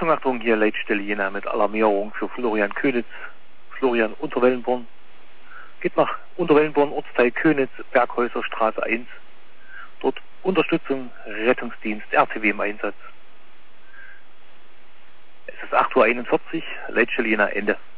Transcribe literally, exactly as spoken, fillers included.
Achtung, Achtung, hier Leitstelle Jena mit Alarmierung für Florian Könitz, Florian Unterwellenborn. Geht nach Unterwellenborn, Ortsteil Könitz, Berghäuser Straße eins. Dort Unterstützung, Rettungsdienst, R T W im Einsatz. Es ist acht Uhr einundvierzig, Leitstelle Jena, Ende.